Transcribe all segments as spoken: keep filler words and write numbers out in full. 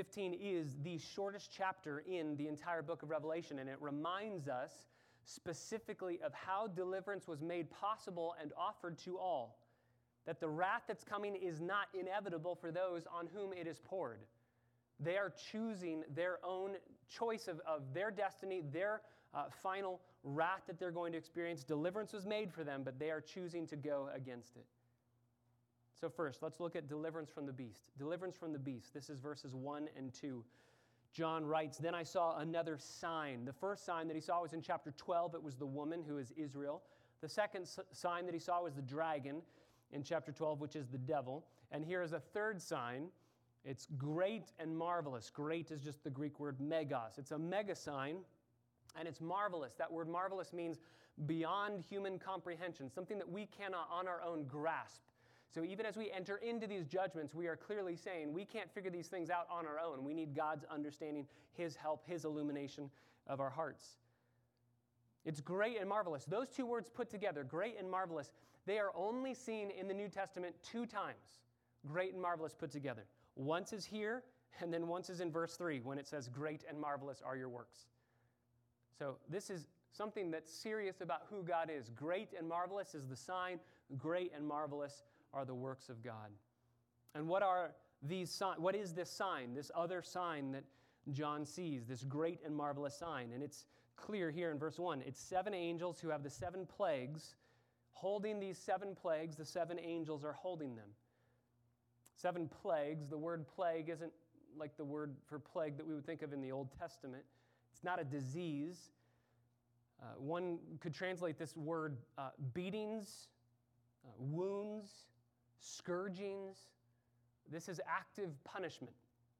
fifteen is the shortest chapter in the entire book of Revelation, and it reminds us specifically of how deliverance was made possible and offered to all. That the wrath that's coming is not inevitable for those on whom it is poured. They are choosing their own choice of, of their destiny, their uh, final wrath that they're going to experience. Deliverance was made for them, but they are choosing to go against it. So first, let's look at deliverance from the beast. Deliverance from the beast. This is verses one and two. John writes, "Then I saw another sign." The first sign that he saw was in chapter twelve. It was the woman who is Israel. The second s- sign that he saw was the dragon in chapter twelve, which is the devil. And here is a third sign. It's great and marvelous. Great is just the Greek word megas. It's a mega sign, and it's marvelous. That word marvelous means beyond human comprehension, something that we cannot on our own grasp. So even as we enter into these judgments, we are clearly saying we can't figure these things out on our own. We need God's understanding, His help, His illumination of our hearts. It's great and marvelous. Those two words put together, great and marvelous, they are only seen in the New Testament two times. Great and marvelous put together. Once is here, and then once is in verse three when it says, "Great and marvelous are your works." So this is something that's serious about who God is. Great and marvelous is the sign. Great and marvelous are the works of God. And what are these signs? What is this sign, this other sign that John sees, this great and marvelous sign? And it's clear here in verse one. It's seven angels who have the seven plagues. Holding these seven plagues, the seven angels are holding them. Seven plagues. The word plague isn't like the word for plague that we would think of in the Old Testament. It's not a disease. Uh, one could translate this word uh, beatings, uh, wounds, scourgings. This is active punishment.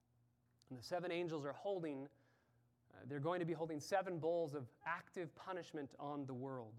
And the seven angels are holding, uh, they're going to be holding seven bowls of active punishment on the world.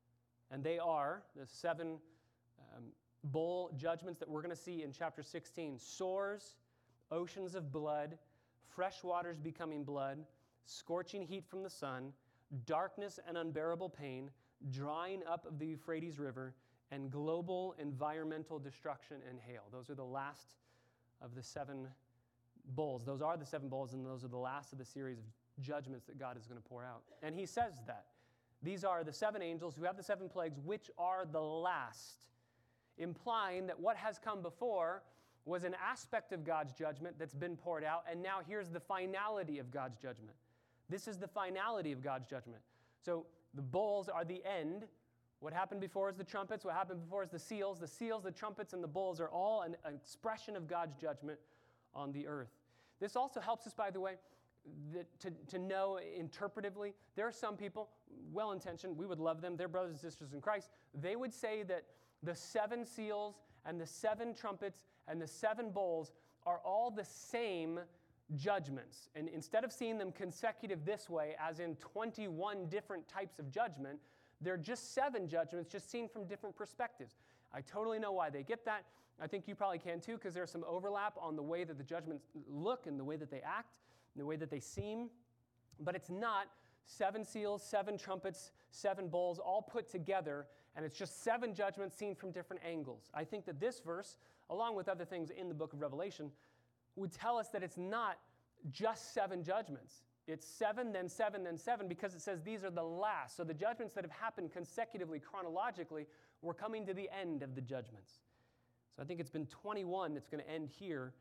And they are the seven um, bowl judgments that we're going to see in chapter sixteen. Sores, oceans of blood, fresh waters becoming blood, scorching heat from the sun, darkness and unbearable pain, drying up of the Euphrates River, and global environmental destruction and hail. Those are the last of the seven bowls. Those are the seven bowls, and those are the last of the series of judgments that God is going to pour out. And he says that. These are the seven angels who have the seven plagues, which are the last, implying that what has come before was an aspect of God's judgment that's been poured out, and now here's the finality of God's judgment. This is the finality of God's judgment. So the bowls are the end. What happened before is the trumpets. What happened before is the seals. The seals, the trumpets, and the bowls are all an, an expression of God's judgment on the earth. This also helps us, by the way, that to, to know interpretively. There are some people, well-intentioned, we would love them, they're brothers and sisters in Christ. They would say that the seven seals and the seven trumpets and the seven bowls are all the same judgments. And instead of seeing them consecutive this way, as in twenty-one different types of judgment, they're just seven judgments, just seen from different perspectives. I totally know why they get that. I think you probably can too, because there's some overlap on the way that the judgments look and the way that they act, and the way that they seem. But it's not seven seals, seven trumpets, seven bowls, all put together, and it's just seven judgments seen from different angles. I think that this verse, along with other things in the book of Revelation, would tell us that it's not just seven judgments. It's seven, then seven, then seven, because it says these are the last. So the judgments that have happened consecutively, chronologically, we're coming to the end of the judgments. So I think it's been twenty-one that's going to end here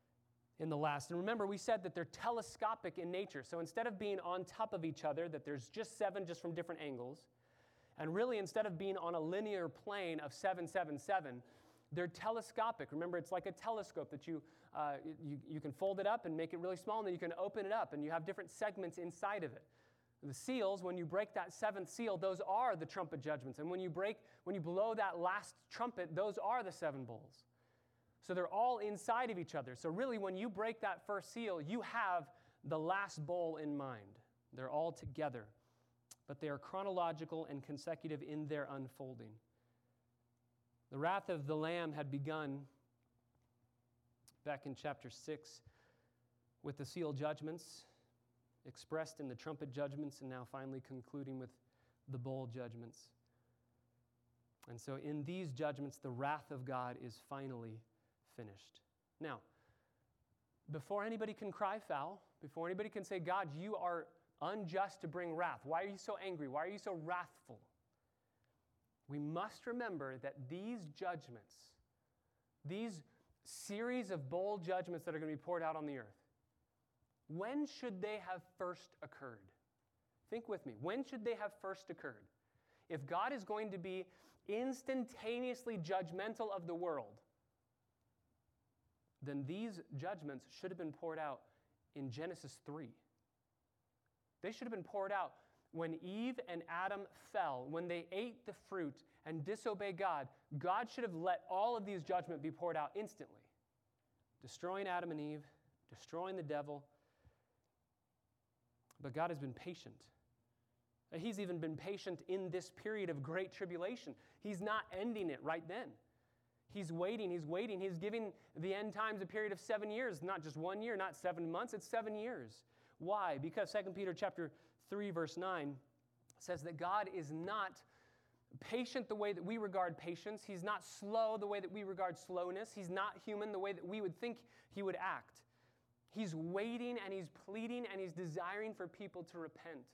in the last. And remember, we said that they're telescopic in nature. So instead of being on top of each other, that there's just seven just from different angles, and really instead of being on a linear plane of seven, seven, seven, they're telescopic. Remember, it's like a telescope that you, uh, you, you can fold it up and make it really small, and then you can open it up, and you have different segments inside of it. The seals, when you break that seventh seal, those are the trumpet judgments. And when you break, when you blow that last trumpet, those are the seven bowls. So they're all inside of each other. So really, when you break that first seal, you have the last bowl in mind. They're all together, but they are chronological and consecutive in their unfolding. The wrath of the Lamb had begun back in chapter six with the seal judgments, expressed in the trumpet judgments, and now finally concluding with the bowl judgments. And so in these judgments, the wrath of God is finally finished. Now, before anybody can cry foul, before anybody can say, God, you are unjust to bring wrath. Why are you so angry? Why are you so wrathful? We must remember that these judgments, these series of bold judgments that are going to be poured out on the earth, when should they have first occurred? Think with me. When should they have first occurred? If God is going to be instantaneously judgmental of the world, then these judgments should have been poured out in Genesis three. They should have been poured out when Eve and Adam fell, when they ate the fruit and disobeyed God. God should have let all of these judgments be poured out instantly, destroying Adam and Eve, destroying the devil. But God has been patient. He's even been patient in this period of great tribulation. He's not ending it right then. He's waiting, he's waiting. He's giving the end times a period of seven years, not just one year, not seven months, it's seven years. Why? Because Second Peter chapter three, verse nine says that God is not patient the way that we regard patience. He's not slow the way that we regard slowness. He's not human the way that we would think he would act. He's waiting and he's pleading and he's desiring for people to repent.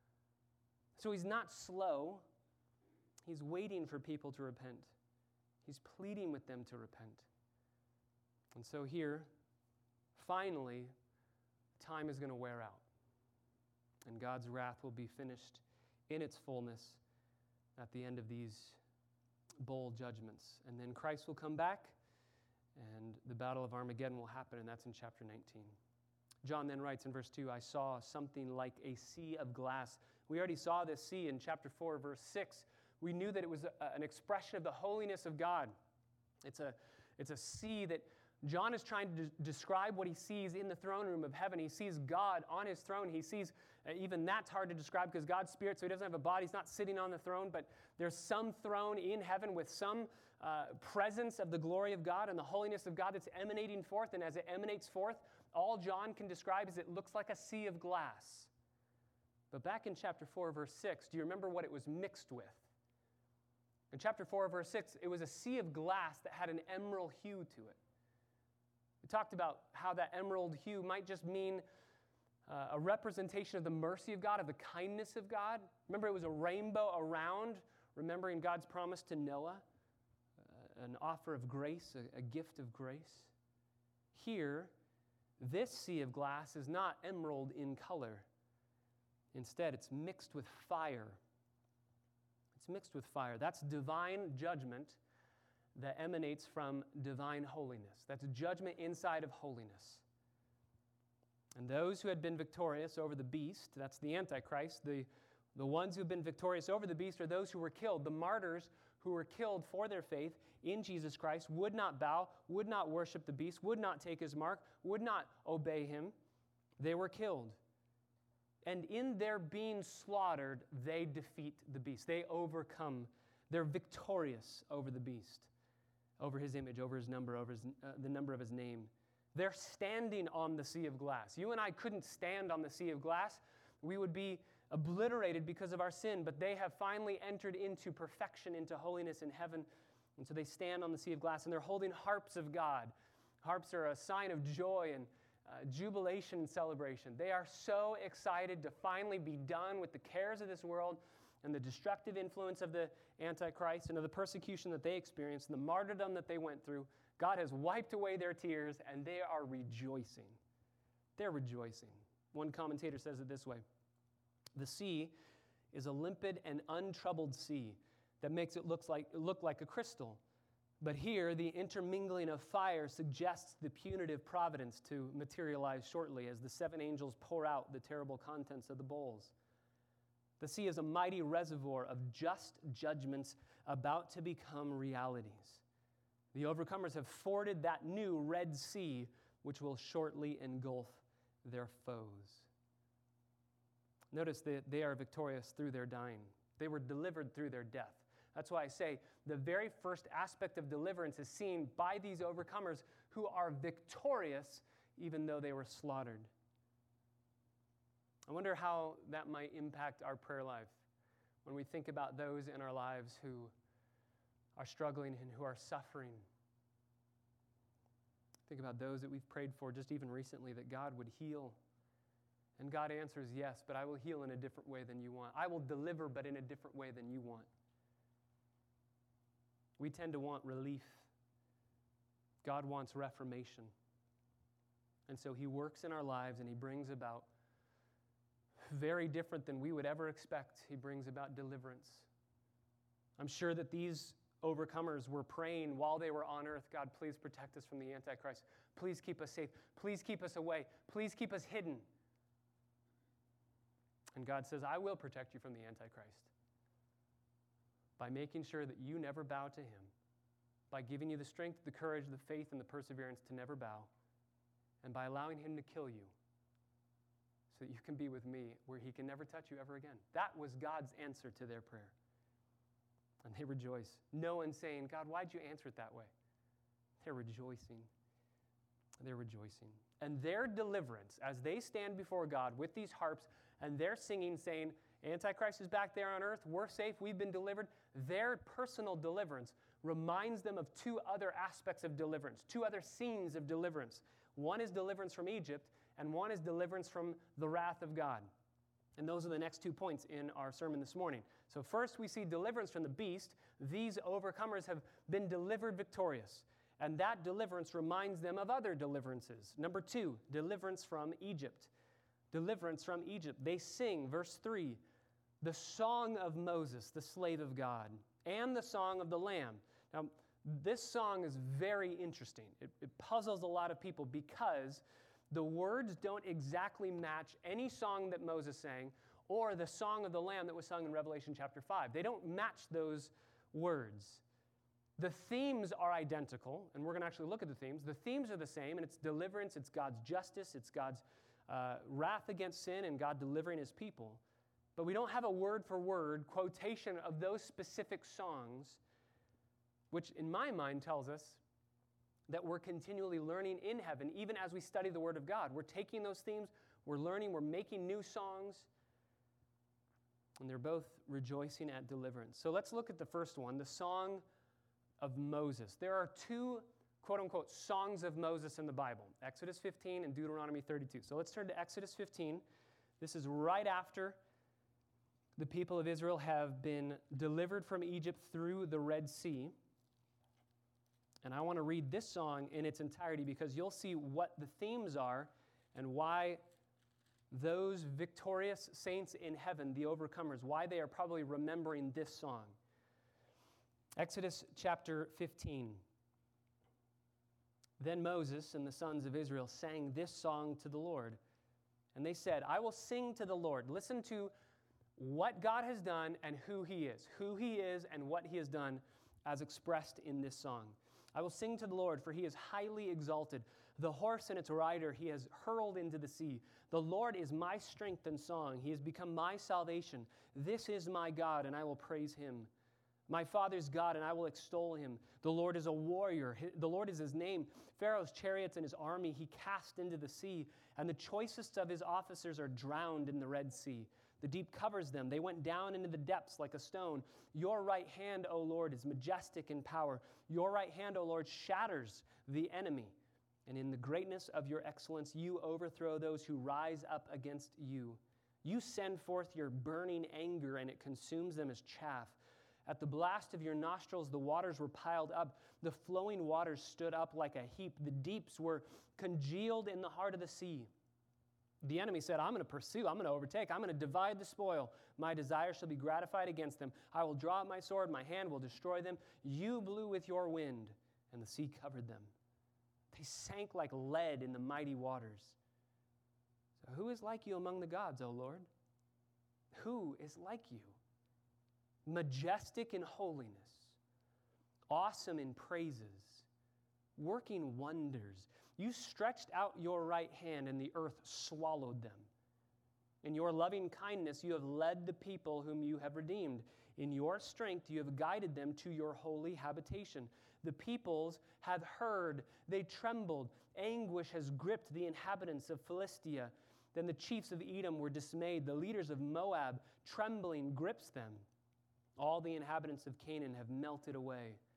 So he's not slow. He's waiting for people to repent. He's pleading with them to repent. And so here, finally, time is going to wear out. And God's wrath will be finished in its fullness at the end of these bold judgments. And then Christ will come back, and the battle of Armageddon will happen, and that's in chapter nineteen. John then writes in verse two, I saw something like a sea of glass. We already saw this sea in chapter four, verse six. We knew that it was a, an expression of the holiness of God. It's a, it's a sea that John is trying to de- describe what he sees in the throne room of heaven. He sees God on his throne. He sees, uh, even that's hard to describe because God's spirit, so he doesn't have a body. He's not sitting on the throne, but there's some throne in heaven with some uh, presence of the glory of God and the holiness of God that's emanating forth. And as it emanates forth, all John can describe is it looks like a sea of glass. But back in chapter four, verse six, do you remember what it was mixed with? In chapter four, verse six, it was a sea of glass that had an emerald hue to it. We talked about how that emerald hue might just mean uh, a representation of the mercy of God, of the kindness of God. Remember, it was a rainbow around, remembering God's promise to Noah, uh, an offer of grace, a, a gift of grace. Here, this sea of glass is not emerald in color. Instead, it's mixed with fire. It's mixed with fire. That's divine judgment that emanates from divine holiness. That's judgment inside of holiness. And those who had been victorious over the beast, that's the Antichrist, the, the ones who have been victorious over the beast are those who were killed. The martyrs who were killed for their faith in Jesus Christ would not bow, would not worship the beast, would not take his mark, would not obey him. They were killed. And in their being slaughtered, they defeat the beast. They overcome. They're victorious over the beast, over his image, over his number, over his, uh, the number of his name. They're standing on the sea of glass. You and I couldn't stand on the sea of glass. We would be obliterated because of our sin, but they have finally entered into perfection, into holiness in heaven. And so they stand on the sea of glass, and they're holding harps of God. Harps are a sign of joy and Uh, jubilation and celebration. They are so excited to finally be done with the cares of this world and the destructive influence of the Antichrist and of the persecution that they experienced and the martyrdom that they went through. God has wiped away their tears and they are rejoicing. They're rejoicing. One commentator says it this way: the sea is a limpid and untroubled sea that makes it look like, look like a crystal. But here, the intermingling of fire suggests the punitive providence to materialize shortly as the seven angels pour out the terrible contents of the bowls. The sea is a mighty reservoir of just judgments about to become realities. The overcomers have forded that new Red Sea, which will shortly engulf their foes. Notice that they are victorious through their dying. They were delivered through their death. That's why I say the very first aspect of deliverance is seen by these overcomers who are victorious even though they were slaughtered. I wonder how that might impact our prayer life when we think about those in our lives who are struggling and who are suffering. Think about those that we've prayed for just even recently, that God would heal. And God answers, yes, but I will heal in a different way than you want. I will deliver, but in a different way than you want. We tend to want relief. God wants reformation. And so he works in our lives and he brings about, very different than we would ever expect, he brings about deliverance. I'm sure that these overcomers were praying while they were on earth, God, please protect us from the Antichrist. Please keep us safe. Please keep us away. Please keep us hidden. And God says, I will protect you from the Antichrist by making sure that you never bow to him, by giving you the strength, the courage, the faith, and the perseverance to never bow, and by allowing him to kill you so that you can be with me where he can never touch you ever again. That was God's answer to their prayer. And they rejoice. No one saying, God, why'd you answer it that way? They're rejoicing. They're rejoicing. And their deliverance, as they stand before God with these harps, and they're singing, saying, Antichrist is back there on earth, we're safe, we've been delivered. Their personal deliverance reminds them of two other aspects of deliverance, two other scenes of deliverance. One is deliverance from Egypt, and one is deliverance from the wrath of God. And those are the next two points in our sermon this morning. So first we see deliverance from the beast. These overcomers have been delivered victorious. And that deliverance reminds them of other deliverances. Number two, deliverance from Egypt. Deliverance from Egypt. They sing, verse three, the song of Moses, the slave of God, and the song of the Lamb. Now, this song is very interesting. It, it puzzles a lot of people because the words don't exactly match any song that Moses sang or the song of the Lamb that was sung in Revelation chapter five. They don't match those words. The themes are identical, and we're going to actually look at the themes. The themes are the same, and it's deliverance, it's God's justice, it's God's uh, wrath against sin, and God delivering his people. But we don't have a word-for-word quotation of those specific songs, which in my mind tells us that we're continually learning in heaven, even as we study the Word of God. We're taking those themes, we're learning, we're making new songs, and they're both rejoicing at deliverance. So let's look at the first one, the Song of Moses. There are two, quote-unquote, songs of Moses in the Bible, Exodus fifteen and Deuteronomy thirty-two. So let's turn to Exodus fifteen. This is right after the people of Israel have been delivered from Egypt through the Red Sea. And I want to read this song in its entirety because you'll see what the themes are and why those victorious saints in heaven, the overcomers, why they are probably remembering this song. Exodus chapter fifteen. Then Moses and the sons of Israel sang this song to the Lord. And they said, I will sing to the Lord. Listen to what God has done and who he is. Who he is and what he has done as expressed in this song. I will sing to the Lord, for he is highly exalted. The horse and its rider he has hurled into the sea. The Lord is my strength and song. He has become my salvation. This is my God, and I will praise him. My father's God, and I will extol him. The Lord is a warrior. The Lord is his name. Pharaoh's chariots and his army he cast into the sea, and the choicest of his officers are drowned in the Red Sea. The deep covers them. They went down into the depths like a stone. Your right hand, O Lord, is majestic in power. Your right hand, O Lord, shatters the enemy. And in the greatness of your excellence, you overthrow those who rise up against you. You send forth your burning anger, and it consumes them as chaff. At the blast of your nostrils, the waters were piled up. The flowing waters stood up like a heap. The deeps were congealed in the heart of the sea. The enemy said, I'm going to pursue, I'm going to overtake, I'm going to divide the spoil. My desire shall be gratified against them. I will draw out my sword, my hand will destroy them. You blew with your wind, and the sea covered them. They sank like lead in the mighty waters. So who is like you among the gods, O Lord? Who is like you? Majestic in holiness, awesome in praises, working wonders. You stretched out your right hand, and the earth swallowed them. In your loving kindness, you have led the people whom you have redeemed. In your strength, you have guided them to your holy habitation. The peoples have heard, they trembled. Anguish has gripped the inhabitants of Philistia. Then the chiefs of Edom were dismayed. The leaders of Moab, trembling, grips them. All the inhabitants of Canaan have melted away.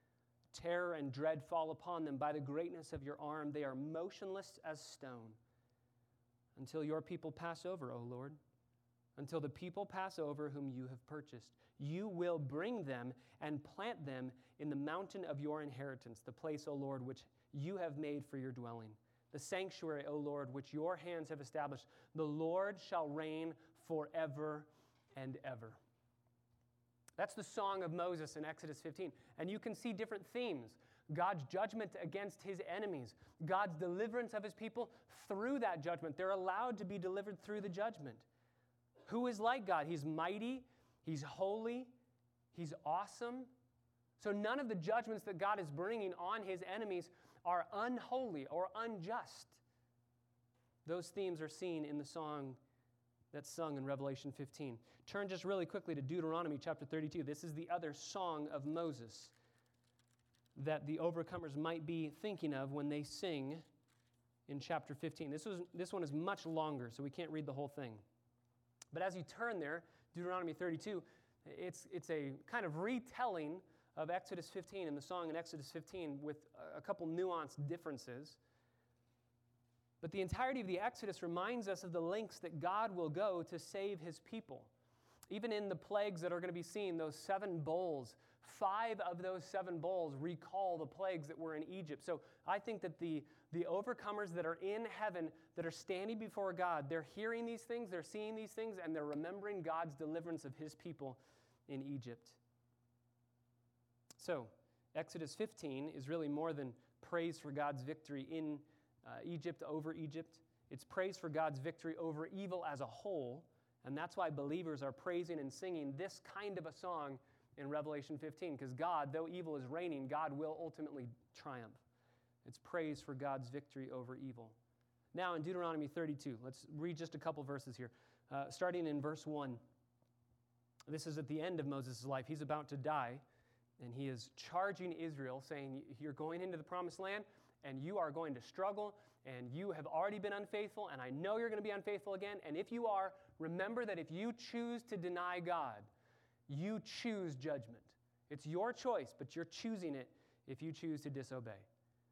Terror and dread fall upon them. By the greatness of your arm, they are motionless as stone. Until your people pass over, O Lord, until the people pass over whom you have purchased. You will bring them and plant them in the mountain of your inheritance, the place, O Lord, which you have made for your dwelling. The sanctuary, O Lord, which your hands have established. The Lord shall reign forever and ever. That's the song of Moses in Exodus fifteen. And you can see different themes. God's judgment against his enemies. God's deliverance of his people through that judgment. They're allowed to be delivered through the judgment. Who is like God? He's mighty, he's holy, he's awesome. So none of the judgments that God is bringing on his enemies are unholy or unjust. Those themes are seen in the song that's sung in Revelation fifteen. Turn just really quickly to Deuteronomy chapter thirty-two. This is the other song of Moses that the overcomers might be thinking of when they sing in chapter fifteen. This, was, this one is much longer, so we can't read the whole thing. But as you turn there, Deuteronomy thirty-two, it's, it's a kind of retelling of Exodus fifteen and the song in Exodus fifteen with a couple nuanced differences. But the entirety of the Exodus reminds us of the lengths that God will go to save his people. Even in the plagues that are going to be seen, those seven bowls, five of those seven bowls recall the plagues that were in Egypt. So I think that the, the overcomers that are in heaven, that are standing before God, they're hearing these things, they're seeing these things, and they're remembering God's deliverance of his people in Egypt. So Exodus fifteen is really more than praise for God's victory in uh, Egypt, over Egypt. It's praise for God's victory over evil as a whole. And that's why believers are praising and singing this kind of a song in Revelation fifteen, because God, though evil is reigning, God will ultimately triumph. It's praise for God's victory over evil. Now in Deuteronomy thirty-two, let's read just a couple verses here. Uh, starting in verse one. This is at the end of Moses' life. He's about to die, and he is charging Israel, saying, you're going into the promised land, and you are going to struggle, and you have already been unfaithful, and I know you're going to be unfaithful again, and if you are, remember that if you choose to deny God, you choose judgment. It's your choice, but you're choosing it if you choose to disobey.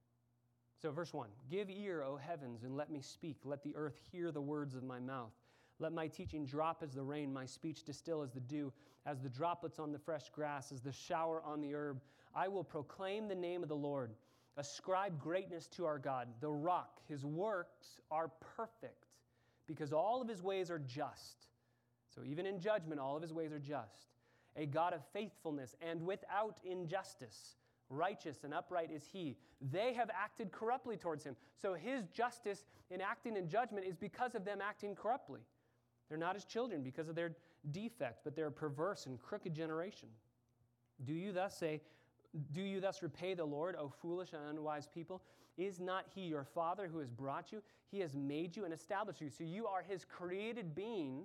So verse one, give ear, O heavens, and let me speak. Let the earth hear the words of my mouth. Let my teaching drop as the rain, my speech distill as the dew, as the droplets on the fresh grass, as the shower on the herb. I will proclaim the name of the Lord. Ascribe greatness to our God, the rock. His works are perfect, because all of his ways are just. So even in judgment, all of his ways are just. A God of faithfulness and without injustice. Righteous and upright is he. They have acted corruptly towards him. So his justice in acting in judgment is because of them acting corruptly. They're not his children because of their defect, but they're a perverse and crooked generation. Do you thus say, do you thus repay the Lord, O foolish and unwise people? Is not he your father who has brought you? He has made you and established you. So you are his created being,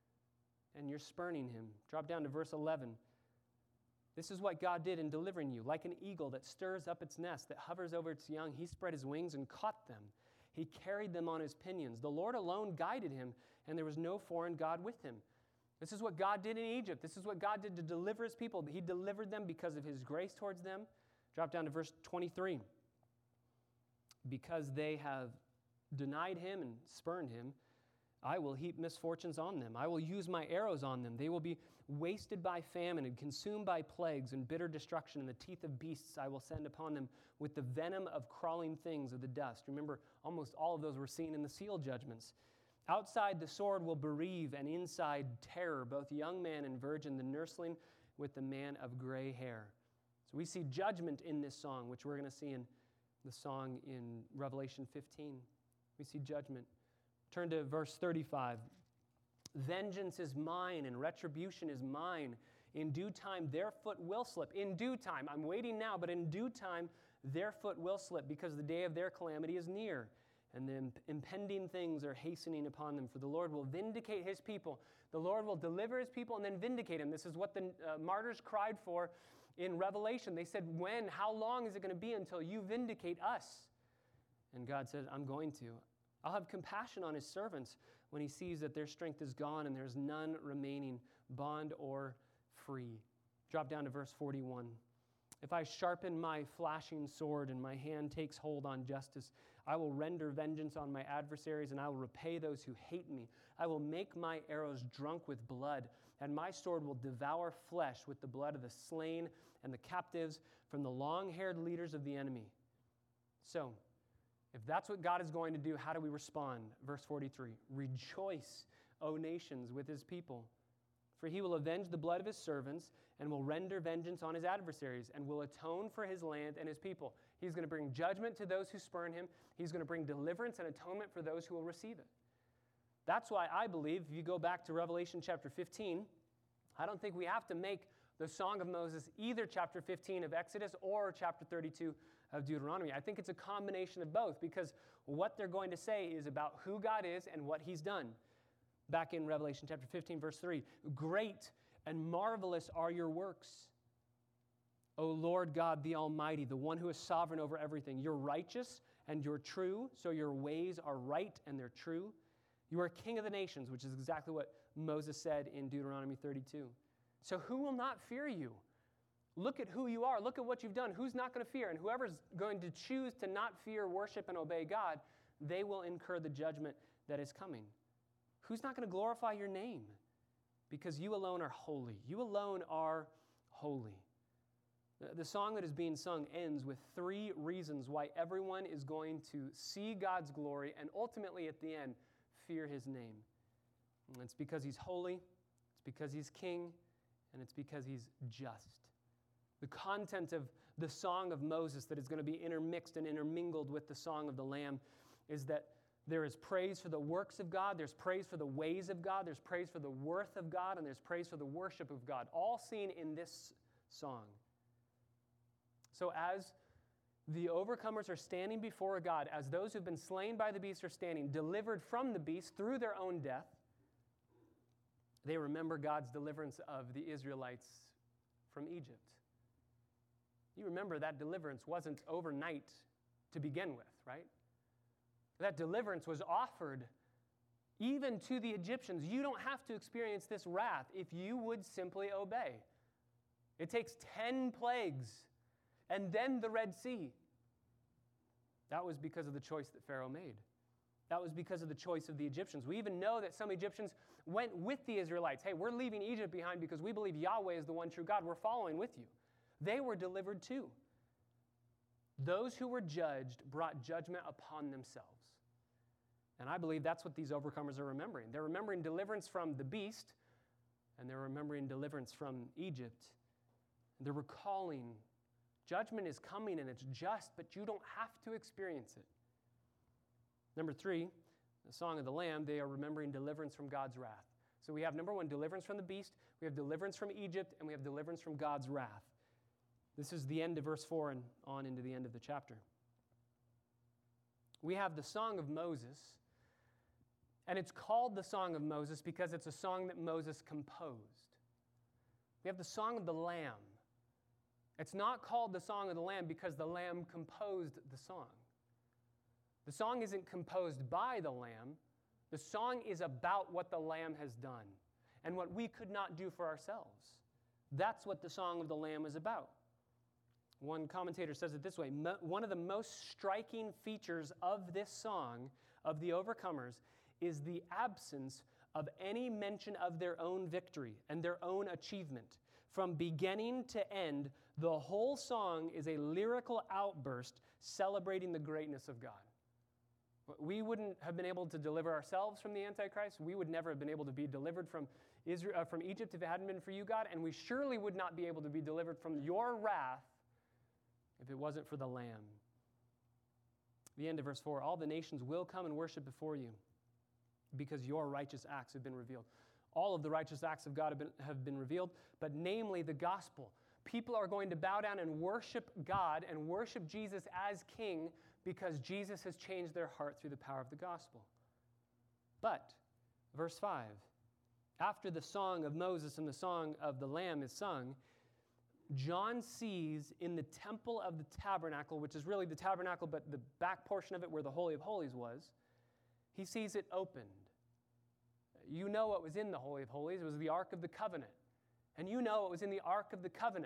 and you're spurning him. Drop down to verse eleven. This is what God did in delivering you. Like an eagle that stirs up its nest, that hovers over its young, he spread his wings and caught them. He carried them on his pinions. The Lord alone guided him, and there was no foreign God with him. This is what God did in Egypt. This is what God did to deliver his people. He delivered them because of his grace towards them. Drop down to verse twenty-three. Because they have denied him and spurned him, I will heap misfortunes on them. I will use my arrows on them. They will be wasted by famine and consumed by plagues and bitter destruction. And the teeth of beasts I will send upon them with the venom of crawling things of the dust. Remember, almost all of those were seen in the seal judgments. Outside the sword will bereave, and inside terror, both young man and virgin, the nursling with the man of gray hair. So we see judgment in this song, which we're going to see in the song in Revelation fifteen. We see judgment. Turn to verse thirty-five. Vengeance is mine and retribution is mine. In due time, their foot will slip. In due time, I'm waiting now, but in due time, their foot will slip because the day of their calamity is near. And the impending things are hastening upon them. For the Lord will vindicate his people. The Lord will deliver his people and then vindicate him. This is what the uh, martyrs cried for in Revelation. They said, when, how long is it going to be until you vindicate us? And God said, I'm going to. I'll have compassion on his servants when he sees that their strength is gone and there's none remaining, bond or free. Drop down to verse forty-one. If I sharpen my flashing sword and my hand takes hold on justice, I will render vengeance on my adversaries and I will repay those who hate me. I will make my arrows drunk with blood, and my sword will devour flesh with the blood of the slain and the captives from the long-haired leaders of the enemy. So, if that's what God is going to do, how do we respond? Verse forty-three, rejoice, O nations, with his people. For he will avenge the blood of his servants and will render vengeance on his adversaries and will atone for his land and his people. He's going to bring judgment to those who spurn him. He's going to bring deliverance and atonement for those who will receive it. That's why I believe, if you go back to Revelation chapter fifteen, I don't think we have to make the Song of Moses either chapter fifteen of Exodus or chapter thirty-two of Deuteronomy. I think it's a combination of both, because what they're going to say is about who God is and what he's done. Back in Revelation chapter fifteen, verse three, great and marvelous are your works, O Lord God the Almighty, the one who is sovereign over everything. You're righteous and you're true, so your ways are right and they're true. You are King of the nations, which is exactly what Moses said in Deuteronomy thirty-two. So who will not fear you? Look at who you are. Look at what you've done. Who's not going to fear? And whoever's going to choose to not fear, worship, and obey God, they will incur the judgment that is coming. Who's not going to glorify your name? Because you alone are holy. You alone are holy. The song that is being sung ends with three reasons why everyone is going to see God's glory and ultimately at the end fear his name. And it's because he's holy, it's because he's king, and it's because he's just. The content of the Song of Moses that is going to be intermixed and intermingled with the Song of the Lamb is that there is praise for the works of God, there's praise for the ways of God, there's praise for the worth of God, and there's praise for the worship of God, all seen in this song. So as the overcomers are standing before God, as those who've been slain by the beast are standing, delivered from the beast through their own death, they remember God's deliverance of the Israelites from Egypt. You remember that deliverance wasn't overnight to begin with, right? That deliverance was offered even to the Egyptians. You don't have to experience this wrath if you would simply obey. It takes ten plagues and then the Red Sea. That was because of the choice that Pharaoh made. That was because of the choice of the Egyptians. We even know that some Egyptians went with the Israelites. Hey, we're leaving Egypt behind because we believe Yahweh is the one true God. We're following with you. They were delivered too. Those who were judged brought judgment upon themselves. And I believe that's what these overcomers are remembering. They're remembering deliverance from the beast, and they're remembering deliverance from Egypt. They're recalling judgment is coming and it's just, but you don't have to experience it. Number three, the Song of the Lamb, they are remembering deliverance from God's wrath. So we have, number one, deliverance from the beast, we have deliverance from Egypt, and we have deliverance from God's wrath. This is the end of verse four and on into the end of the chapter. We have the Song of Moses, and it's called the Song of Moses because it's a song that Moses composed. We have the Song of the Lamb. It's not called the Song of the Lamb because the Lamb composed the song. The song isn't composed by the Lamb. The song is about what the Lamb has done and what we could not do for ourselves. That's what the Song of the Lamb is about. One commentator says it this way: one of the most striking features of this song of the overcomers is the absence of any mention of their own victory and their own achievement. From beginning to end, the whole song is a lyrical outburst celebrating the greatness of God. We wouldn't have been able to deliver ourselves from the Antichrist. We would never have been able to be delivered from Israel, uh, from Egypt if it hadn't been for you, God, and we surely would not be able to be delivered from your wrath if it wasn't for the Lamb. The end of verse four, all the nations will come and worship before you because your righteous acts have been revealed. All of the righteous acts of God have been, have been revealed, but namely the gospel. People are going to bow down and worship God and worship Jesus as King because Jesus has changed their heart through the power of the gospel. But, verse five, after the song of Moses and the song of the Lamb is sung, John sees in the temple of the tabernacle, which is really the tabernacle, but the back portion of it where the Holy of Holies was, he sees it opened. You know what was in the Holy of Holies. It was the Ark of the Covenant. And you know what was in the Ark of the Covenant.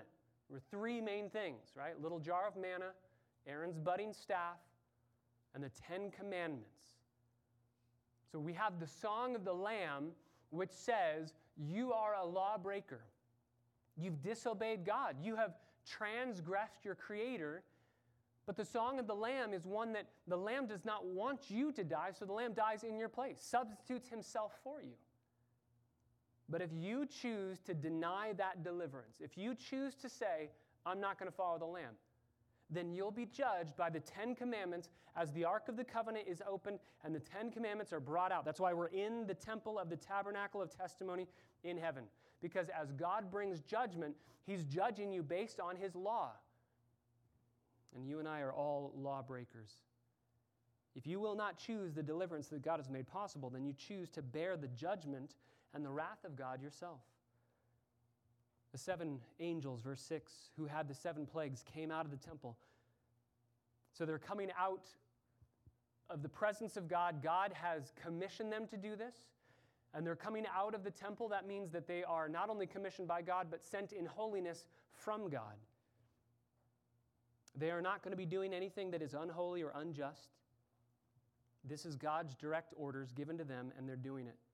There were three main things, right? Little jar of manna, Aaron's budding staff, and the Ten Commandments. So we have the Song of the Lamb, which says, you are a lawbreaker. You've disobeyed God. You have transgressed your Creator. But the Song of the Lamb is one that the Lamb does not want you to die, so the Lamb dies in your place, substitutes himself for you. But if you choose to deny that deliverance, if you choose to say, I'm not going to follow the Lamb, then you'll be judged by the Ten Commandments as the Ark of the Covenant is opened and the Ten Commandments are brought out. That's why we're in the temple of the tabernacle of testimony in heaven. Because as God brings judgment, he's judging you based on his law. And you and I are all lawbreakers. If you will not choose the deliverance that God has made possible, then you choose to bear the judgment and the wrath of God yourself. The seven angels, verse six, who had the seven plagues came out of the temple. So they're coming out of the presence of God. God has commissioned them to do this. And they're coming out of the temple. That means that they are not only commissioned by God, but sent in holiness from God. They are not going to be doing anything that is unholy or unjust. This is God's direct orders given to them, and they're doing it.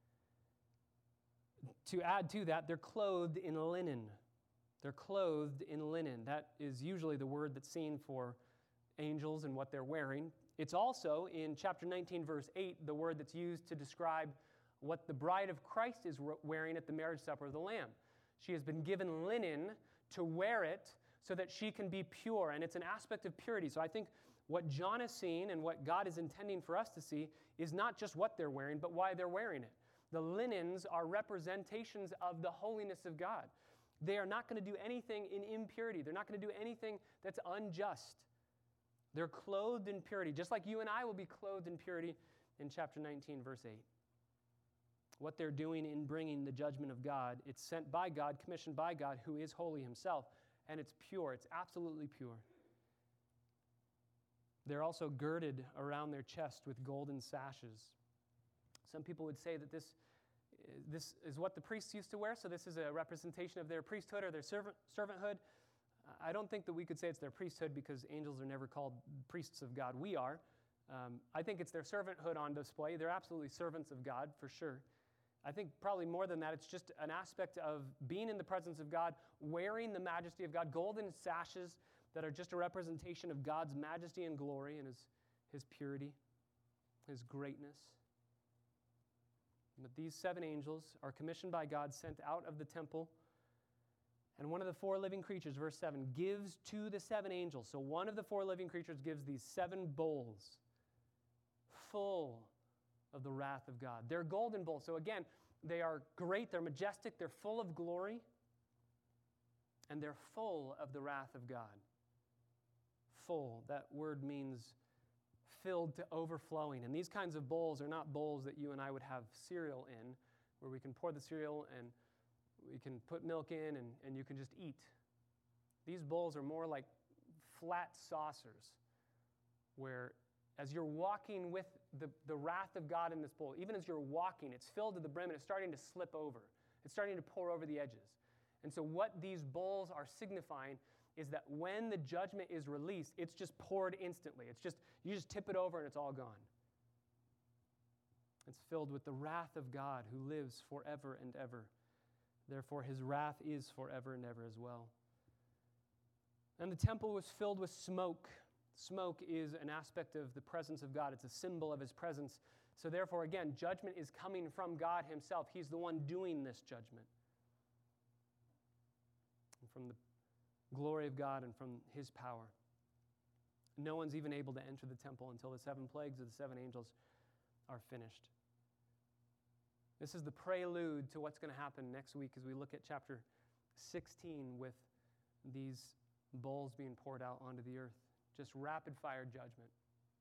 To add to that, they're clothed in linen. They're clothed in linen. That is usually the word that's seen for angels and what they're wearing. It's also, in chapter nineteen, verse eight, the word that's used to describe what the bride of Christ is wearing at the marriage supper of the Lamb. She has been given linen to wear it so that she can be pure, and it's an aspect of purity. So I think what John is seeing and what God is intending for us to see is not just what they're wearing, but why they're wearing it. The linens are representations of the holiness of God. They are not going to do anything in impurity. They're not going to do anything that's unjust. They're clothed in purity, just like you and I will be clothed in purity in chapter nineteen, verse eight. What they're doing in bringing the judgment of God, it's sent by God, commissioned by God, who is holy himself, and it's pure. It's absolutely pure. They're also girded around their chest with golden sashes. Some people would say that this, this is what the priests used to wear, so this is a representation of their priesthood or their servant, servanthood. I don't think that we could say it's their priesthood because angels are never called priests of God. We are. Um, I think it's their servanthood on display. They're absolutely servants of God, for sure. I think probably more than that, it's just an aspect of being in the presence of God, wearing the majesty of God, golden sashes that are just a representation of God's majesty and glory and his, his purity, his greatness. But these seven angels are commissioned by God, sent out of the temple. And one of the four living creatures, verse seven, gives to the seven angels. So one of the four living creatures gives these seven bowls full of the wrath of God. They're golden bowls. So again, they are great, they're majestic, they're full of glory, and they're full of the wrath of God. Full, that word means filled to overflowing. And these kinds of bowls are not bowls that you and I would have cereal in, where we can pour the cereal and we can put milk in and, and you can just eat. These bowls are more like flat saucers, where as you're walking with the, the wrath of God in this bowl, even as you're walking, it's filled to the brim and it's starting to slip over. It's starting to pour over the edges. And so what these bowls are signifying is that when the judgment is released, it's just poured instantly. It's just, you just tip it over and it's all gone. It's filled with the wrath of God who lives forever and ever. Therefore, his wrath is forever and ever as well. And the temple was filled with smoke. Smoke is an aspect of the presence of God. It's a symbol of his presence. So therefore, again, judgment is coming from God himself. He's the one doing this judgment. And from the glory of God and from his power. No one's even able to enter the temple until the seven plagues of the seven angels are finished. This is the prelude to what's going to happen next week as we look at chapter sixteen with these bowls being poured out onto the earth. Just rapid-fire judgment.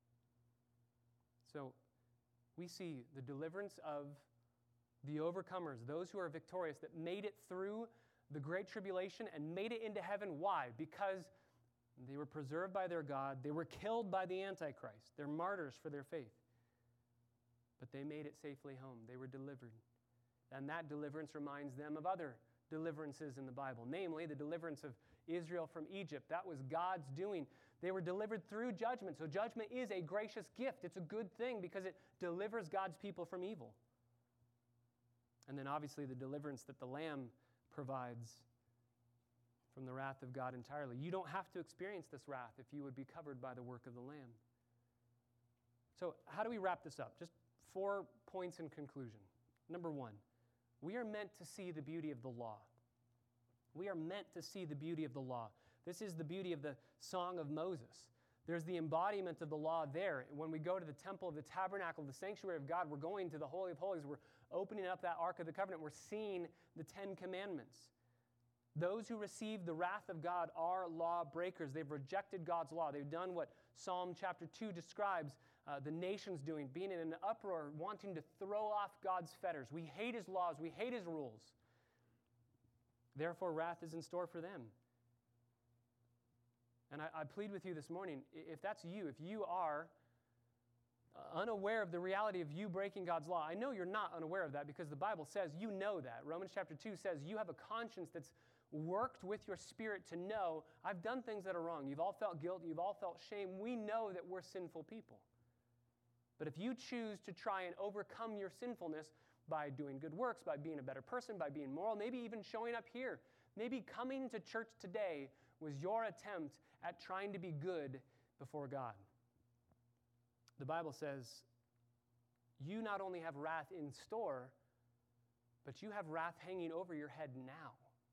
So we see the deliverance of the overcomers, those who are victorious, that made it through the great tribulation and made it into heaven. Why? Because they were preserved by their God. They were killed by the Antichrist. They're martyrs for their faith. But they made it safely home. They were delivered. And that deliverance reminds them of other deliverances in the Bible, namely the deliverance of Israel from Egypt. That was God's doing. They were delivered through judgment. So judgment is a gracious gift. It's a good thing because it delivers God's people from evil. And then obviously the deliverance that the Lamb provides from the wrath of God entirely. You don't have to experience this wrath if you would be covered by the work of the Lamb. So how do we wrap this up? Just four points in conclusion. Number one, we are meant to see the beauty of the law. We are meant to see the beauty of the law. This is the beauty of the Song of Moses. There's the embodiment of the law there. When we go to the temple of the tabernacle, the sanctuary of God, we're going to the Holy of Holies. We're opening up that Ark of the Covenant. We're seeing the Ten Commandments. Those who receive the wrath of God are law breakers. They've rejected God's law. They've done what Psalm chapter two describes uh, the nations doing, being in an uproar, wanting to throw off God's fetters. We hate his laws. We hate his rules. Therefore, wrath is in store for them. And I, I plead with you this morning, if that's you, if you are unaware of the reality of you breaking God's law, I know you're not unaware of that because the Bible says you know that. Romans chapter two says you have a conscience that's worked with your spirit to know, I've done things that are wrong. You've all felt guilt. You've all felt shame. We know that we're sinful people. But if you choose to try and overcome your sinfulness by doing good works, by being a better person, by being moral, maybe even showing up here, maybe coming to church today was your attempt at trying to be good before God. The Bible says you not only have wrath in store, but you have wrath hanging over your head now.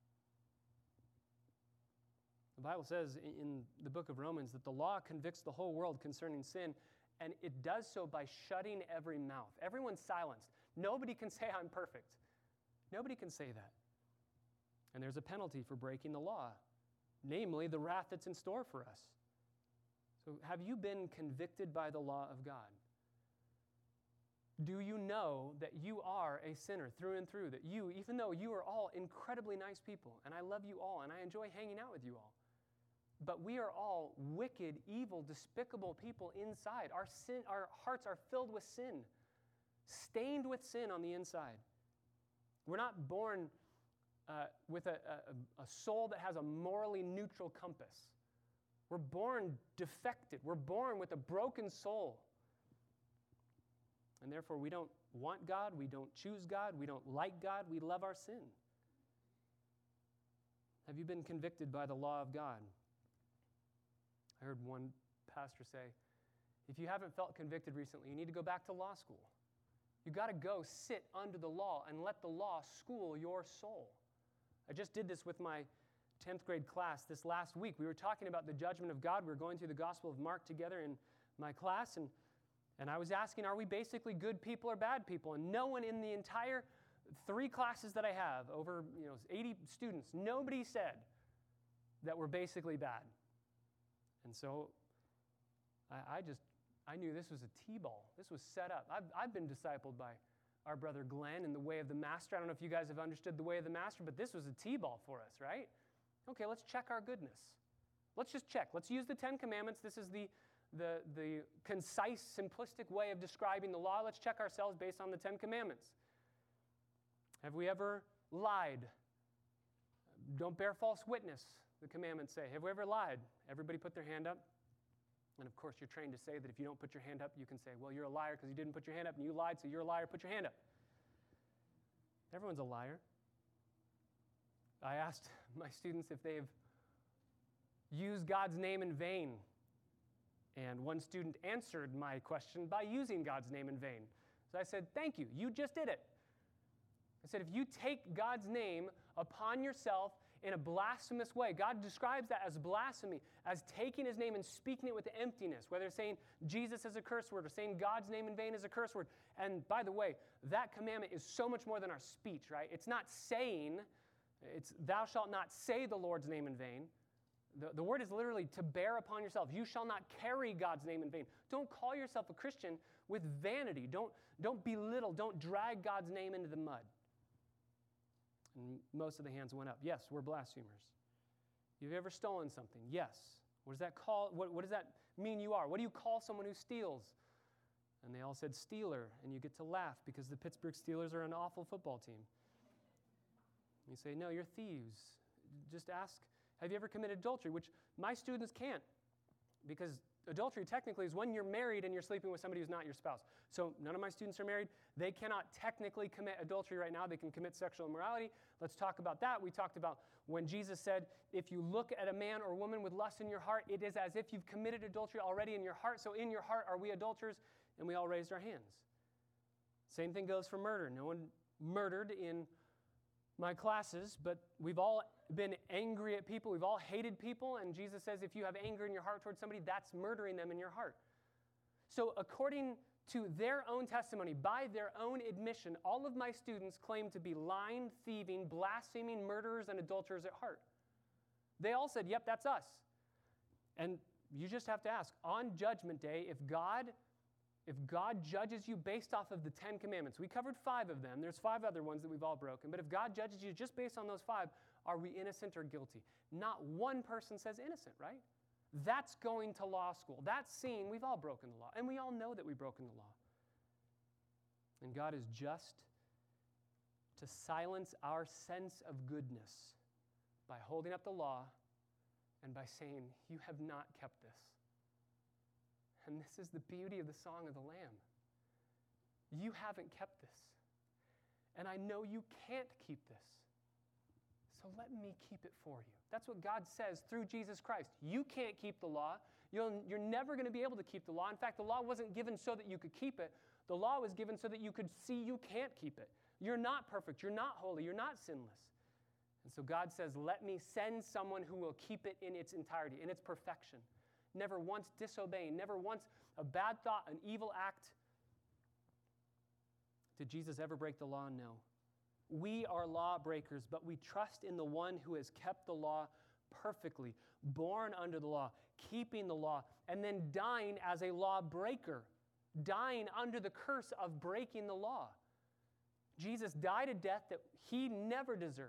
The Bible says in the book of Romans that the law convicts the whole world concerning sin, and it does so by shutting every mouth. Everyone's silenced. Nobody can say I'm perfect. Nobody can say that. And there's a penalty for breaking the law, namely the wrath that's in store for us. So have you been convicted by the law of God? Do you know that you are a sinner through and through? That you, even though you are all incredibly nice people, and I love you all, and I enjoy hanging out with you all, but we are all wicked, evil, despicable people inside. Our sin, our hearts are filled with sin, stained with sin on the inside. We're not born uh, with a, a, a soul that has a morally neutral compass. We're born defected. We're born with a broken soul. And therefore, we don't want God. We don't choose God. We don't like God. We love our sin. Have you been convicted by the law of God? I heard one pastor say, if you haven't felt convicted recently, you need to go back to law school. You've got to go sit under the law and let the law school your soul. I just did this with my tenth grade class this last week. We were talking about the judgment of God. We were going through the Gospel of Mark together in my class, and, and I was asking, are we basically good people or bad people? And no one in the entire three classes that I have, over you know eighty students, nobody said that we're basically bad. And so I, I just, I knew this was a T-ball. This was set up. I've, I've been discipled by our brother Glenn in the way of the master. I don't know if you guys have understood the way of the master, but this was a T-ball for us, right? Okay, let's check our goodness. Let's just check. Let's use the Ten Commandments. This is the, the, the concise, simplistic way of describing the law. Let's check ourselves based on the Ten Commandments. Have we ever lied? Don't bear false witness, the commandments say. Have we ever lied? Everybody put their hand up. And of course, you're trained to say that if you don't put your hand up, you can say, well, you're a liar because you didn't put your hand up, and you lied, so you're a liar, put your hand up. Everyone's a liar. I asked my students if they've used God's name in vain. And one student answered my question by using God's name in vain. So I said, thank you, you just did it. I said, if you take God's name upon yourself in a blasphemous way, God describes that as blasphemy, as taking his name and speaking it with emptiness, whether saying Jesus is a curse word or saying God's name in vain is a curse word. And by the way, that commandment is so much more than our speech, right? It's not saying, it's thou shalt not say the Lord's name in vain. The, the word is literally to bear upon yourself. You shall not carry God's name in vain. Don't call yourself a Christian with vanity. Don't, don't belittle, don't drag God's name into the mud. And most of the hands went up. Yes, we're blasphemers. You've ever stolen something? Yes. What does that call? What, what does that mean you are? What do you call someone who steals? And they all said stealer, and you get to laugh because the Pittsburgh Steelers are an awful football team. You say, no, you're thieves. Just ask Have you ever committed adultery? Which my students can't, because adultery technically is when you're married and you're sleeping with somebody who's not your spouse. So none of my students are married. They cannot technically commit adultery right now. They can commit sexual immorality. Let's talk about that. We talked about when Jesus said, if you look at a man or woman with lust in your heart, it is as if you've committed adultery already in your heart. So in your heart, are we adulterers? And we all raised our hands. Same thing goes for murder. No one murdered in my classes, but we've all been angry at people. We've all hated people. And Jesus says if you have anger in your heart towards somebody, that's murdering them in your heart. So according to their own testimony, by their own admission, all of my students claim to be lying, thieving, blaspheming, murderers, and adulterers at heart. They all said, yep, that's us. And you just have to ask, on Judgment Day, if God, if God judges you based off of the Ten Commandments, we covered five of them. There's five other ones that we've all broken. But if God judges you just based on those five, are we innocent or guilty? Not one person says innocent, right? That's going to law school. That's seeing we've all broken the law. And we all know that we've broken the law. And God is just to silence our sense of goodness by holding up the law and by saying, you have not kept this. And this is the beauty of the Song of the Lamb. You haven't kept this. And I know you can't keep this. So let me keep it for you. That's what God says through Jesus Christ. You can't keep the law. You'll, you're never going to be able to keep the law. In fact, the law wasn't given so that you could keep it. The law was given so that you could see you can't keep it. You're not perfect. You're not holy. You're not sinless. And so God says, let me send someone who will keep it in its entirety, in its perfection. Never once disobeying, never once a bad thought, an evil act. Did Jesus ever break the law? No. We are lawbreakers, but we trust in the one who has kept the law perfectly, born under the law, keeping the law, and then dying as a lawbreaker, dying under the curse of breaking the law. Jesus died a death that he never deserved.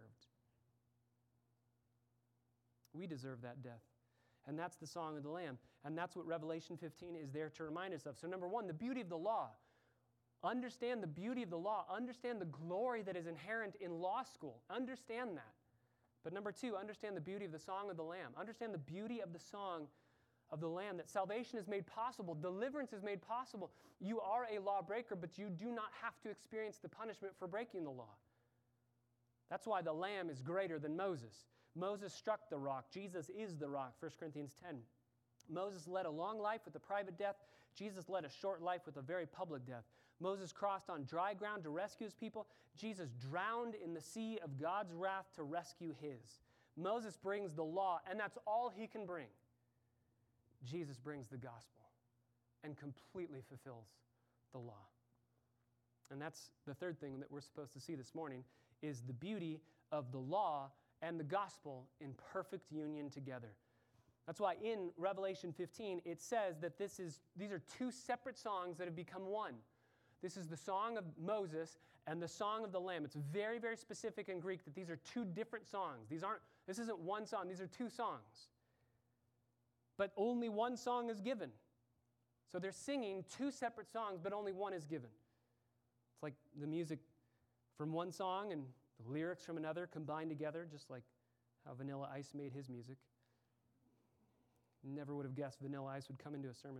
We deserve that death. And that's the Song of the Lamb. And that's what Revelation fifteen is there to remind us of. So number one, the beauty of the law. Understand the beauty of the law. Understand the glory that is inherent in law school. Understand that. But number two, understand the beauty of the Song of the Lamb. Understand the beauty of the Song of the Lamb, that salvation is made possible. Deliverance is made possible. You are a lawbreaker, but you do not have to experience the punishment for breaking the law. That's why the Lamb is greater than Moses. Moses struck the rock. Jesus is the rock, First Corinthians ten. Moses led a long life with a private death. Jesus led a short life with a very public death. Moses crossed on dry ground to rescue his people. Jesus drowned in the sea of God's wrath to rescue his. Moses brings the law, and that's all he can bring. Jesus brings the gospel and completely fulfills the law. And that's the third thing that we're supposed to see this morning, is the beauty of the law and the gospel in perfect union together. That's why in Revelation fifteen, it says that this is these are two separate songs that have become one. This is the song of Moses and the song of the Lamb. It's very, very specific in Greek that these are two different songs. These aren't, this isn't one song, these are two songs. But only one song is given. So they're singing two separate songs, but only one is given. It's like the music from one song and the lyrics from another combined together, just like how Vanilla Ice made his music. Never would have guessed Vanilla Ice would come into a sermon.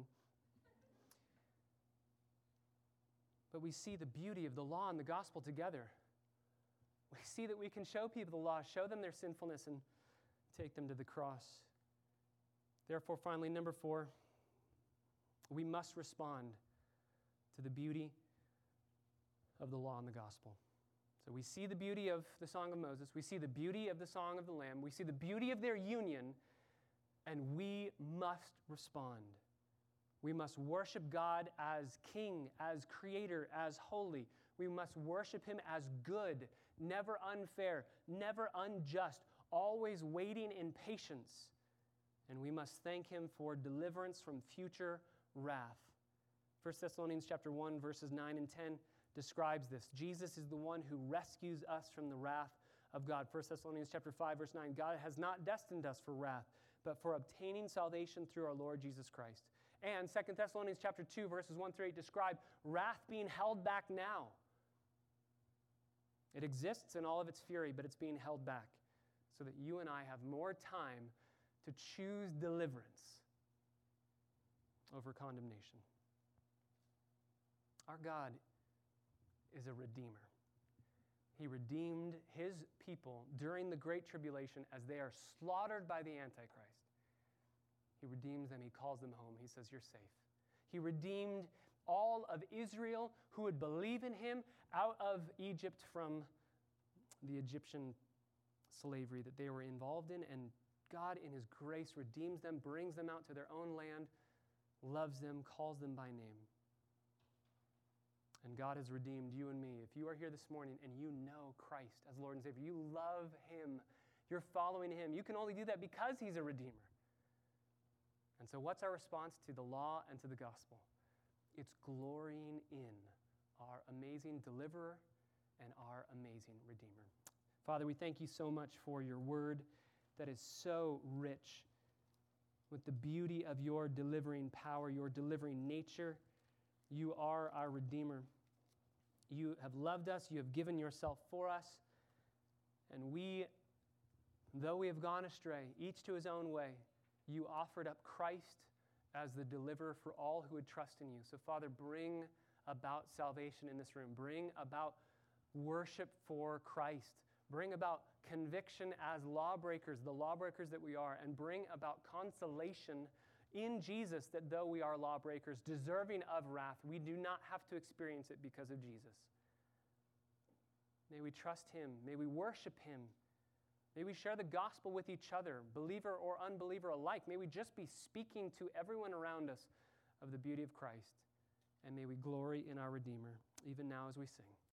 But we see the beauty of the law and the gospel together. We see that we can show people the law, show them their sinfulness, and take them to the cross. Therefore, finally, number four, we must respond to the beauty of the law and the gospel. So we see the beauty of the Song of Moses. We see the beauty of the Song of the Lamb. We see the beauty of their union, and we must respond. We must worship God as King, as Creator, as holy. We must worship Him as good, never unfair, never unjust, always waiting in patience. And we must thank Him for deliverance from future wrath. First Thessalonians chapter one, verses nine and ten describes this. Jesus is the one who rescues us from the wrath of God. First Thessalonians chapter five, verse nine, God has not destined us for wrath, but for obtaining salvation through our Lord Jesus Christ. And Second Thessalonians chapter two, verses one through eight describe wrath being held back now. It exists in all of its fury, but it's being held back. so that you and I have more time to choose deliverance over condemnation. Our God is a redeemer. He redeemed his people during the Great Tribulation as they are slaughtered by the Antichrist. He redeems them. He calls them home. He says, you're safe. He redeemed all of Israel who would believe in him out of Egypt from the Egyptian slavery that they were involved in. And God, in his grace, redeems them, brings them out to their own land, loves them, calls them by name. And God has redeemed you and me. If you are here this morning and you know Christ as Lord and Savior, you love him, you're following him, you can only do that because he's a redeemer. And so what's our response to the law and to the gospel? It's glorying in our amazing deliverer and our amazing redeemer. Father, we thank you so much for your word that is so rich with the beauty of your delivering power, your delivering nature. You are our redeemer. You have loved us. You have given yourself for us. And we, though we have gone astray, each to his own way, you offered up Christ as the deliverer for all who would trust in you. So, Father, bring about salvation in this room. Bring about worship for Christ. Bring about conviction as lawbreakers, the lawbreakers that we are, and bring about consolation in Jesus that though we are lawbreakers, deserving of wrath, we do not have to experience it because of Jesus. May we trust him. May we worship him. May we share the gospel with each other, believer or unbeliever alike. May we just be speaking to everyone around us of the beauty of Christ. And may we glory in our Redeemer, even now as we sing.